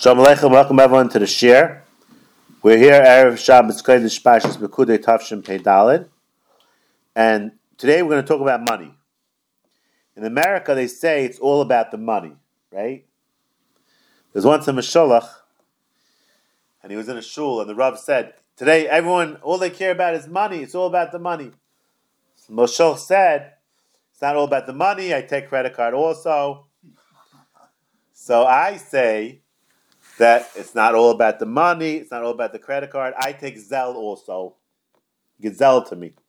Shalom Aleichem, welcome everyone to the Shir. We're here Erev Shabbos Kodesh Pashas Pekudei Tavshin Pei Daled, and today we're going to talk about money. In America, they say it's all about the money, right? There's once a Meshulach, and he was in a shul, and the Rav said, "Today, everyone, all they care about is money. It's all about the money." So Meshulach said, "It's not all about the money. I take credit card also." So I say that it's not all about the money, it's not all about the credit card. I take Zelle also. Get Zelle to me.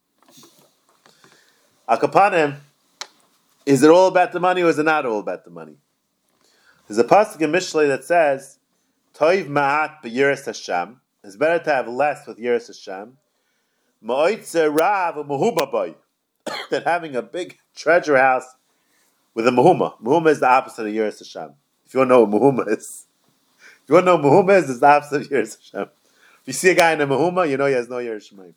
Al Kapanim, is it all about the money or is it not all about the money? There's a pasuk in Mishlei that says, Toiv ma'at b'yiras Hashem. It's better to have less with yiras Hashem. Ma'oitze rav u'mehuma boy. Than having a big treasure house with a mehuma. Mehuma is the opposite of yiras Hashem. If you want to know what mehuma is. If you want to know what mehuma is, it's the opposite of yiras Hashem. If you see a guy in a mehuma, you know he has no yiras Hashem.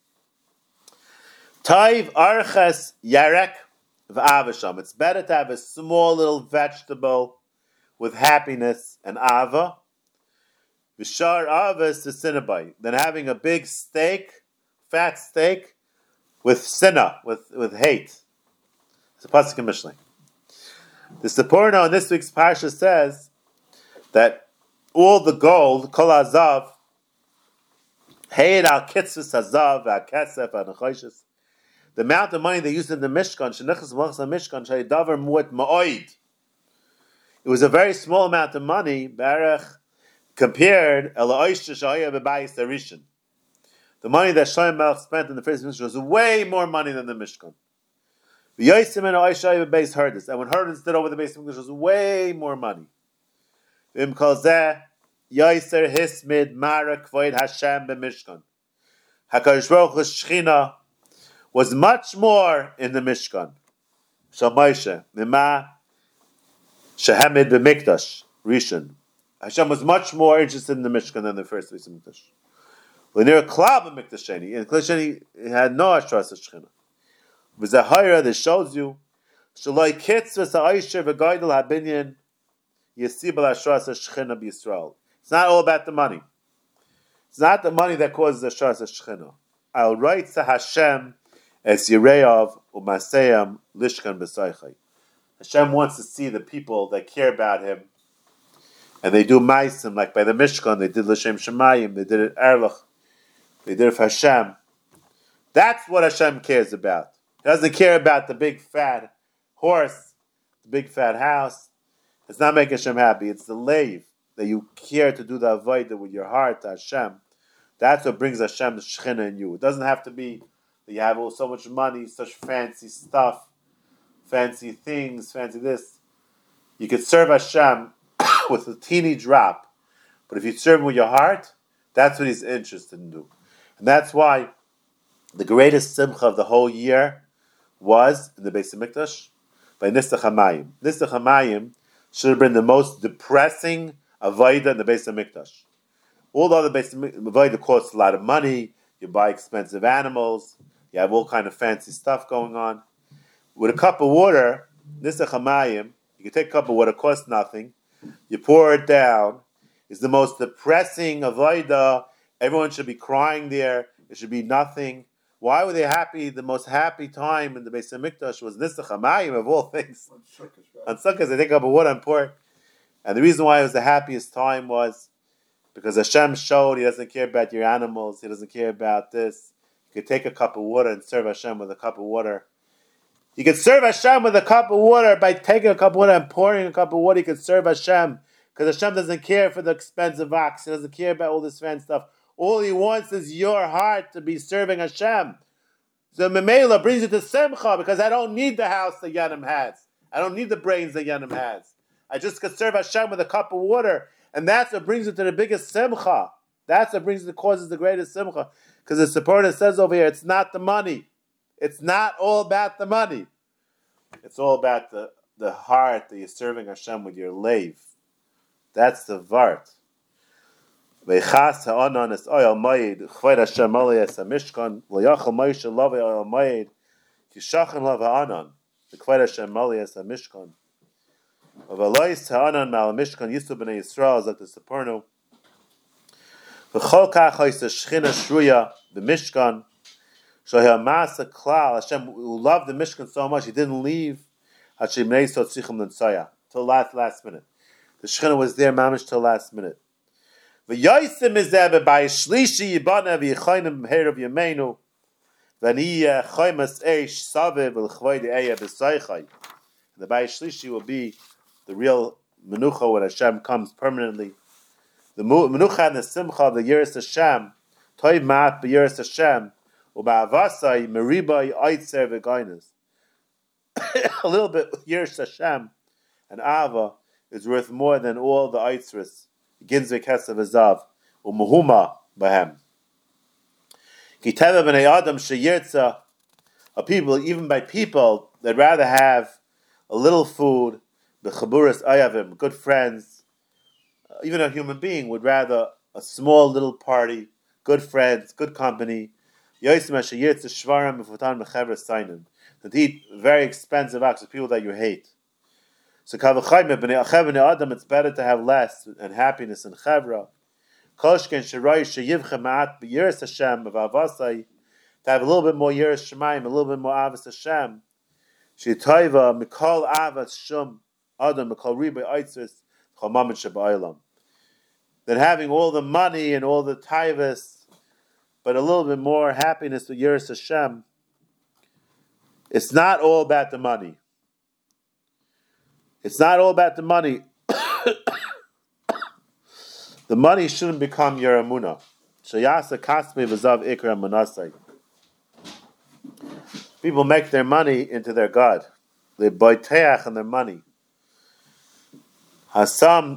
Toiv arches yarek v'avasham. It's better to have a small little vegetable with happiness and ava. V'shar avas s'sinabai. Than having a big steak, fat steak, with sinna, with hate. It's a pasuk in Mishlei. The Seporno in this week's parsha says that all the gold, kol hazav, heid al kitzvus hazav, al kesef, al nechoshes, the amount of money they used in the Mishkan, shenichas malchus ha-Mishkan, shayidavar muet ma'oid. It was a very small amount of money, barach, compared el ha'oishta shahaya b'bayis harishin. The money that Shlomo Melech spent in the first Mishkan was way more money than the Mishkan. V'yosim en ha'oishta shahaya b'bayis herdus. And when herdus did over the base of Mishkan, it was way more money. V'im kol zeh, yoiser hismid mara kvoid Hashem b'Mishkan. HaKadosh Baruch Hu's Shechina was much more in the Mishkan. Shal Moshe, mima shehemid b'mikdash, Rishon. Hashem was much more interested in the Mishkan than the first Beis Hamikdash. L'nir klal b'mikdash sheni, and Mikdash sheni had no Hashras Shechina. V'zahira, this shows you, shaloi kitzvus ha'oisher v'goydel ha'binyan yisibel Hashras Shechina b'Yisrael. It's not all about the money. It's not the money that causes Hashras Shechina. I'll write to Hashem as Yireyav u'maseyam lishkan b'saychai. Hashem wants to see the people that care about Him, and they do ma'asim, like by the Mishkan, they did l'shem shemayim, they did it erlach, they did it for Hashem. That's what Hashem cares about. He doesn't care about the big fat horse, the big fat house. It's not making Hashem happy. It's the leiv that you care to do the avodah with your heart to Hashem. That's what brings Hashem the Shechina in you. It doesn't have to be that you have so much money, such fancy stuff, fancy things, fancy this. You could serve Hashem with a teeny drop, but if you serve Him with your heart, that's what He's interested in doing. And that's why the greatest simcha of the whole year was in the Beis Hamikdash by Nisach HaMayim. Nisach HaMayim should have been the most depressing avodah in the Beis Hamikdash. All the other Beis Avodah costs a lot of money. You buy expensive animals. You have all kind of fancy stuff going on. With a cup of water, Nisach HaMayim, you can take a cup of water, it costs nothing. You pour it down. It's the most depressing avodah. Everyone should be crying there. It should be nothing. Why were they happy? The most happy time in the Beis Hamikdash was Nisach HaMayim of all things. On Sukkot, they take a cup of water and pour it. And the reason why it was the happiest time was because Hashem showed He doesn't care about your animals. He doesn't care about this. You could take a cup of water and serve Hashem with a cup of water. You could serve Hashem with a cup of water by taking a cup of water and pouring a cup of water. You could serve Hashem because Hashem doesn't care for the expensive ox. He doesn't care about all this fancy stuff. All He wants is your heart to be serving Hashem. So Memela brings you to Simcha because I don't need the house that Yanim has. I don't need the brains that Yanim has. I just could serve Hashem with a cup of water. And that's what brings you to the biggest Simcha. That's what brings you, causes the greatest Simcha. Because the supporter says over here, it's not the money. It's not all about the money. It's all about the heart that you're serving Hashem with your leiv. That's the vart. Veichas ha'anan es oyel moed chved Hashem aliyas hamishkan v'yachal Moshe love oyel moed kishachan love ha'anan the chved Hashem aliyas hamishkan. Of Alois Ta'anan Mal Mishkan Yisrael B'nai Yisrael Zak the Seporno. V'chol kach hois the Shechina Shruya the Mishkan. Shlohia Masa Klal Hashem who loved the Mishkan so much he didn't leave Hashem Nei Sot Sichum L'Ntzaya till last minute. The Shechina was there mamish till last minute. V'yoysim izeh b'bai shlishi yibana v'yichayim b'mheirav yameinu v'ani chaymas eish saviv v'lchvoid eya b'saychay. The Bai Shlishi will be the real menucha when Hashem comes permanently. The menucha and the simcha of the Yiras Hashem, toiv ma'at b'Yiras Hashem, u'ba'avasai meribay oitzer v'gainas. A little bit with Yiras Hashem and Ava is worth more than all the oitzers. Begins with Kesav Azav, u'muhuma b'hem. Kiteva b'nei Adam sheyirtza, a people, even by people, they'd rather have a little food, the chaburas ayavim, good friends. Even a human being would rather a small little party, good friends, good company. Than to eat very expensive acts of people that you hate. So Adam, it's better to have less and happiness in chevra. To have a little bit more yiras shemayim, a little bit more avos Hashem. Shitayva mikol avas shum adam mikol riba aitzis chamamin shabaylam. Then having all the money and all the taivas, but a little bit more happiness with yiras Hashem. It's not all about the money. It's not all about the money. The money shouldn't become your emunah. Shayasa kasmi v'zav ikra manasai. People make their money into their God. They buy teach on their money. Hasam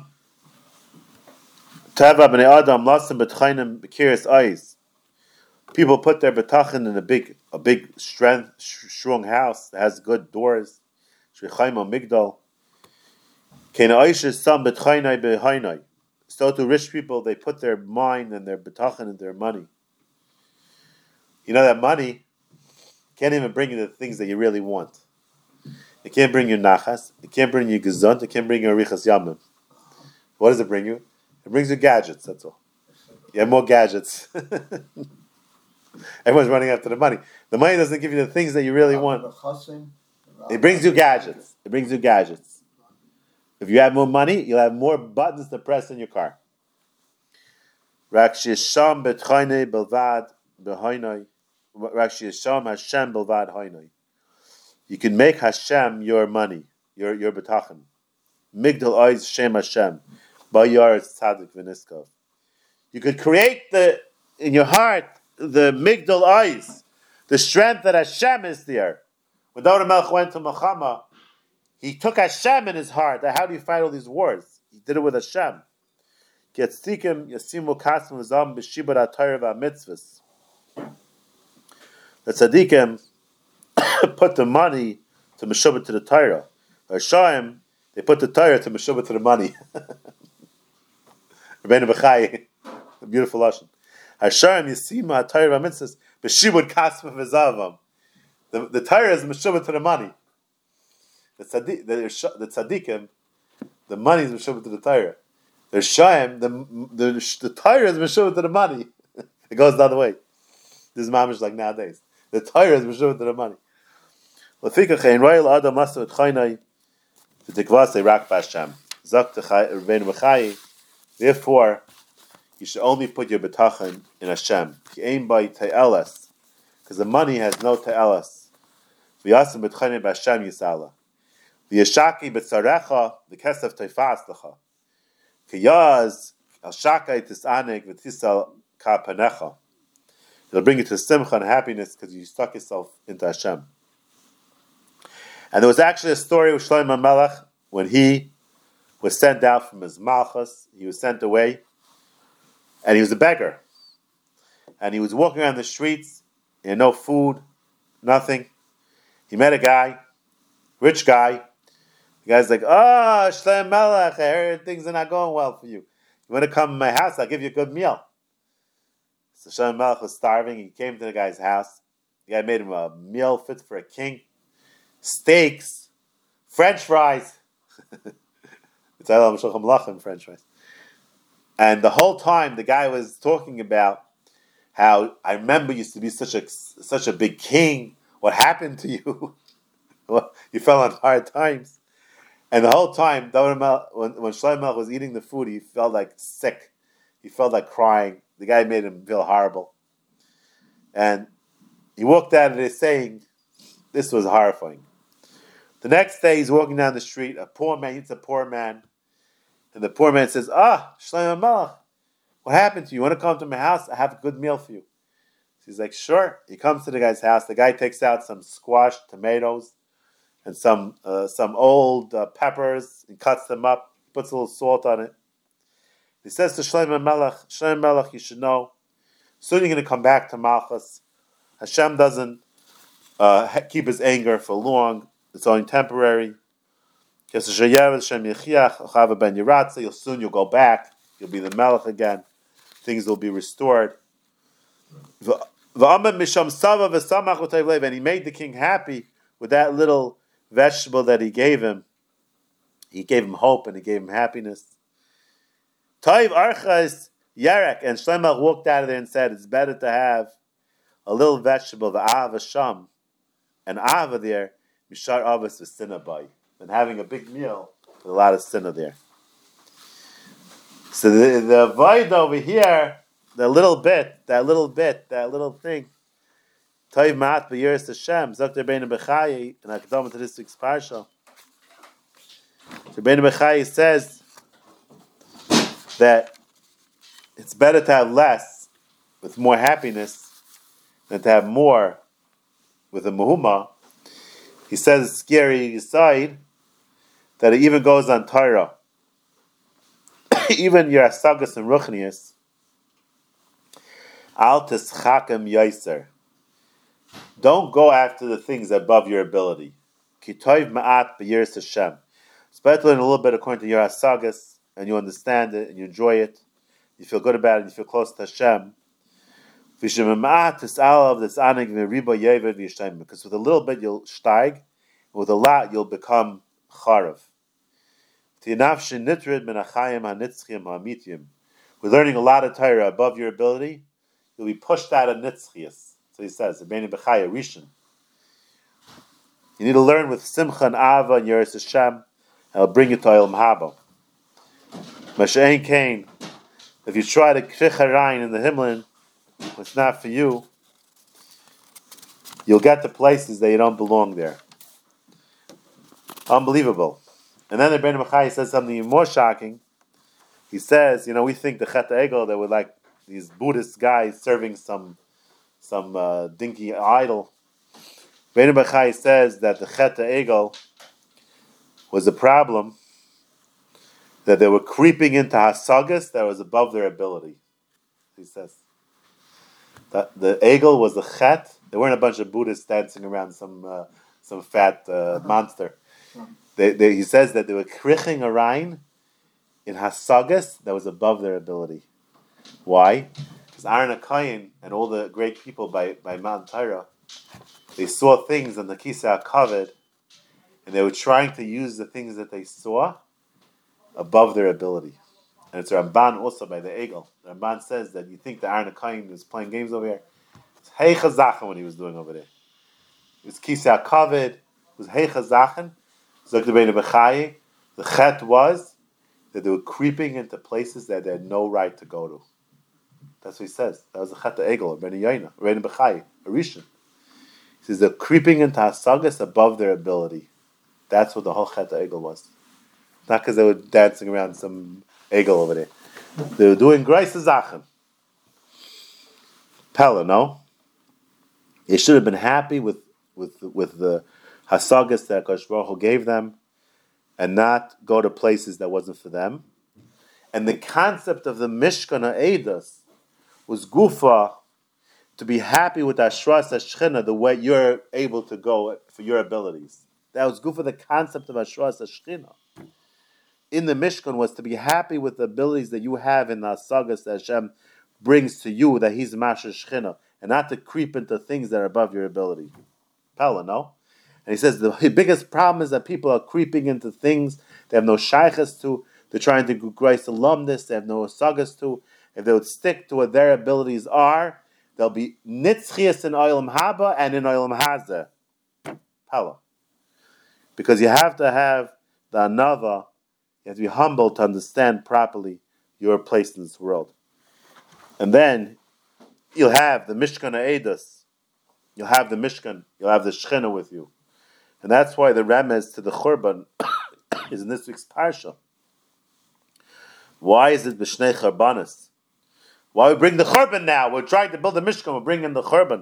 teva b'nei adam lasim b'tchainim b'kiris eyes. People put their betachin in a big strong house that has good doors. Shrichaim migdal. Kein oishes sam b'tchainai b'hainai. So to rich people, they put their mind and their betachin in their money. You know that money can't even bring you the things that you really want. It can't bring you nachas. It can't bring you gezunt. It can't bring you arichas yamim. What does it bring you? It brings you gadgets. That's all. You have more gadgets. Everyone's running after the money. The money doesn't give you the things that you really want. It brings you gadgets. It brings you gadgets. If you have more money, you'll have more buttons to press in your car. Rakshisham betchayne belvad behainai. Rakshisham Hashem belvad hainai. You can make Hashem your money, your betachin. Migdal ois Shem Hashem. Bayar tzadik v'niskav. You could create in your heart the migdal ois, the strength that Hashem is there. When David Melech went to Milchama, he took Hashem in his heart. How do you fight all these wars? He did it with Hashem. Yatzikim yasimu kasm v'zam b'shibur ha'torah v'amitzvos. The tzaddikim put the money to meshubah to the Torah. Hashem, they put the Torah to meshubah to the money. Rabbeinu Bechai, a beautiful lashon. Hashem yasimu ha'torah v'amitzvos b'shibur kasm v'zavam. The Torah is meshubah to the money. The tzaddikim, the money is meshubah to the Torah. The Shaim, the Torah is meshubah to the money. It goes the other way. This is mamish like nowadays. The Torah is meshubah to the money. L'fikach ein royal adam lasu etchaynai v'tikvasei rak b'Hashem. Zok Rabbeinu Bechai. Therefore, you should only put your betachin in Hashem. Ki ein by te'elas, because the money has no te'elas. V'yasim betchaynai b'Hashem yisala. V'yashaki b'tzarecha v'kesav teifas lecha. Kiyaz al shakai tisanek v'tisal ka'panecha. It'll bring you to simcha and happiness because you stuck yourself into Hashem. And there was actually a story with Shlomo Melech when he was sent out from his malchus. He was sent away, and he was a beggar. And he was walking around the streets. He had no food, nothing. He met a guy, rich guy. The guy's like, "Oh, Shlomo Melech, I heard things are not going well for you. You want to come to my house? I'll give you a good meal." So Shlomo Melech was starving. He came to the guy's house. The guy made him a meal fit for a king. Steaks, French fries. in French fries. And the whole time the guy was talking about how I remember you used to be such a big king. What happened to you? Well, you fell on hard times. And the whole time, when Shlomo Melech was eating the food, he felt like sick. He felt like crying. The guy made him feel horrible. And he walked out of there saying, this was horrifying. The next day, he's walking down the street. A poor man, he's a poor man. And the poor man says, Shlomo Melech, what happened to you? You want to come to my house? I have a good meal for you. So he's like, sure. He comes to the guy's house. The guy takes out some squashed tomatoes and some old peppers. He cuts them up, puts a little salt on it. He says to Shlomo Melech, you should know, soon you're going to come back to Malchus. Hashem doesn't keep his anger for long. It's only temporary. You'll soon you'll go back. You'll be the Melech again. Things will be restored. And he made the king happy with that little vegetable that he gave him. He gave him hope and he gave him happiness. Toiv Archas Yarek, and Shlomo walked out of there and said, it's better to have a little vegetable, the Ava Sham, and Ava there, Mishar Avas V'Sinabai, than having a big meal with a lot of sinna there. So the void over here, that little thing, Toiv Ma'at B'Yiras Hashem, Zok Rabbeinu Bechai, in Akdama to this week's parsha. Rabbeinu Bechai says that it's better to have less with more happiness than to have more with a muhuma. He says it's scary aside that it even goes on Torah. Even your asagas and ruchnius, al teschakem yaiser. Don't go after the things above your ability. Ki toiv ma'at b'yiras Hashem. It's better to learn a little bit according to your asagas, and you understand it, and you enjoy it. You feel good about it, and you feel close to Hashem. Because with a little bit you'll steig, and with a lot you'll become charav. We're learning a lot of Torah above your ability. You'll be pushed out of nitzchias. So he says, you need to learn with simcha and ava and yiras Hashem, and it'll bring you to Olam Haba. Masha'en Kain, if you try to krich harayin in the Himmelin, it's not for you, you'll get to places that you don't belong there. Unbelievable. And then the Rebbeinu Bechai says something even more shocking. He says, we think the Chet Egel, that were like these Buddhist guys serving some dinky idol. Rebbeinu Bechai says that the Chet Egel was a problem, that they were creeping into hasagas that was above their ability. He says that the Egel was the Chet. They weren't a bunch of Buddhists dancing around some fat monster. He says that they were kriching a rein in hasagas that was above their ability. Why? Because Aaron HaKohen and all the great people by Mount Torah, they saw things on the Kisei HaKavod, and they were trying to use the things that they saw above their ability. And it's Ramban also by the Egel. Ramban says that you think that Aaron HaKohen was playing games over here. It's Heicha Zachen what he was doing over there. It was Kisei HaKavod. It was Heicha Zachen. Zok Rabbeinu Bechai. The chet was that they were creeping into places that they had no right to go to. That's what he says. That was the chet Egel, Rabbeinu Bechai, a Rishon. He says they're creeping into hasagas above their ability. That's what the whole chet Egel was. Not because they were dancing around some Egel over there. They were doing Greise Zachen. Pella, no? They should have been happy with the hasagas that HaKadosh Baruch Hu gave them, and not go to places that wasn't for them. And the concept of the Mishkan HaEdos was gufa, to be happy with Ashras HaShechina the way you're able to go for your abilities. That was gufa, the concept of Ashras HaShechina in the Mishkan was to be happy with the abilities that you have in the hasagas that Hashem brings to you, that He's Masher Shechina, and not to creep into things that are above your ability. Pella, no? And he says the biggest problem is that people are creeping into things they have no shaychus to, They're trying to grace alumnus. They have no asagas to. If they would stick to what their abilities are, they'll be nitzchias in oilam haba and in oilam hazeh. Pala. Because you have to have the anava, you have to be humble to understand properly your place in this world. And then you'll have the Mishkan Eidos. You'll have the Mishkan. You'll have the Shechina with you. And that's why the remez to the Churban is in this week's Parsha. Why is it B'shnei Charbanis? Why we bring the Churban now? We're trying to build a Mishkan. We're bringing the Churban.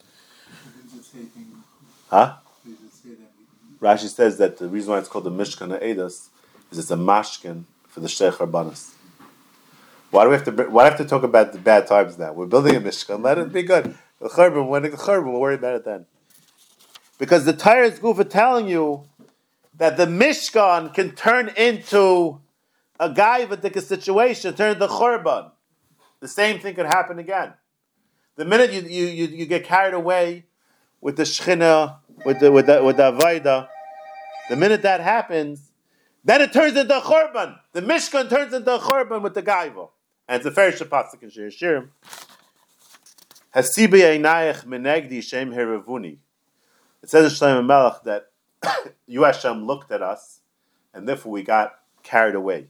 Huh? Rashi says that the reason why it's called the Mishkan Eidos is it's a mashkin for the Sheikh Rabbanis. Why do we have to talk about the bad times now? We're building a Mishkan. Let it be good. The Churban, when the Churban, we'll worry about it then. Because the Torah is good for telling you that the Mishkan can turn into a gaivadik situation, turn into Churban. The same thing could happen again. The minute you get carried away with the Shechina, with the Avaida, the minute that happens, then it turns into a Churban. The Mishkan turns into a Churban with the Gaiva. And it's a very Shapasik in Shir Shirim. Hasibi einayich menegdi shem heravuni. It says in Shlomo Melech that you Hashem looked at us, and therefore we got carried away.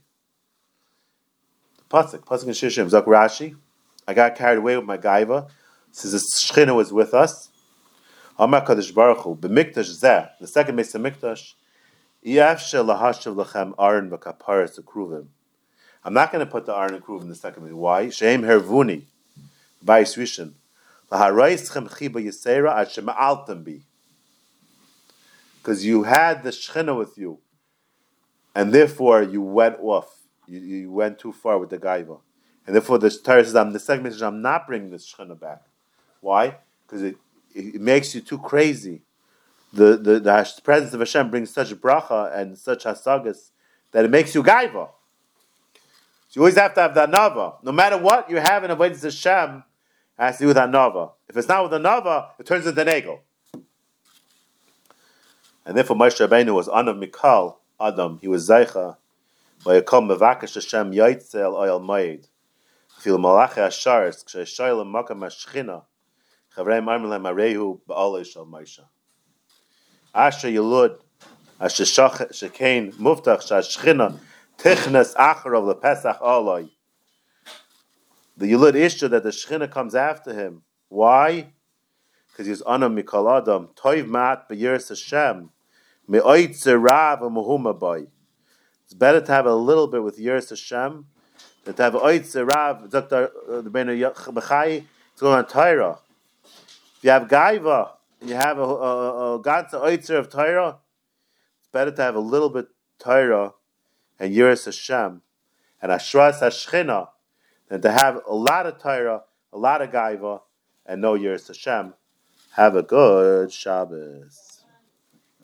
Pasuk in Shir Shirim, Zok Rashi, I got carried away with my Gaiva. Says the Shechina was with us. Amar Kadosh Baruch Hu, b'mikdash zeh, the second Beis HaMikdash, yafshel lahashav lachem aron v'kaparas ukruvim. I'm not going to put the aron and kruvim in the second one. Why? Sheim hervuni, v'ayis rishon, laharayschem chiba yisera ad shema'altem bi. Because you had the Shechina with you, and therefore you went off. You went too far with the Gaiva. And therefore the Torah says, the second message, I'm not bringing the Shechina back. Why? Because it makes you too crazy. The presence of Hashem brings such bracha and such hasagas that it makes you gaiva. So you always have to have the anava. No matter what you have in avodas Hashem, it has to do with anava. If it's not with anava, it turns into negel. And therefore Moshe Rabbeinu was anav mikal Adam. He was zaycha. Vayakol mevakesh Hashem yaitzel oyel moed. Fil malachi asharis k'shayshayla makam hashchina. Chavrei marmelem arehu ba'olei shel Moshe. Asher Yelud, Asher Shekain Muftach Shashchina Tichnes Acharav LePesach Oloi. The Yelud issue that the Shechina comes after him. Why? Because he's Anam Mikol Adam Toiv Mat B'Yiras Hashem Me'oitzer Rav U'Muhuma Boy. It's better to have a little bit with Yiras Hashem than to have Oitzer Rav. Dr. B'Nei B'Chai to go on Torah. If you have Gaiva, you have a ganze oitzer of Torah, it's better to have a little bit Torah and Yiras Hashem and Ashras Hashchina than to have a lot of Torah, a lot of Gaiva, and no Yiras Hashem. Have a good Shabbos.